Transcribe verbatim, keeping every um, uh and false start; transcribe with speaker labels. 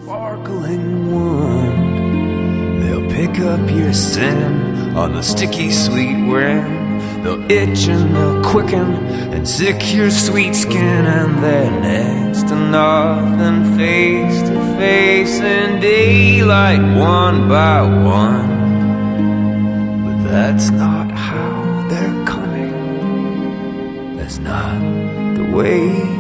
Speaker 1: sparkling wound. They'll pick up your sin on the sticky sweet rim. They'll itch and they'll quicken and sick your sweet skin. And they're next to nothing, face to face in daylight, one by one. But that's not how they're coming. That's not the way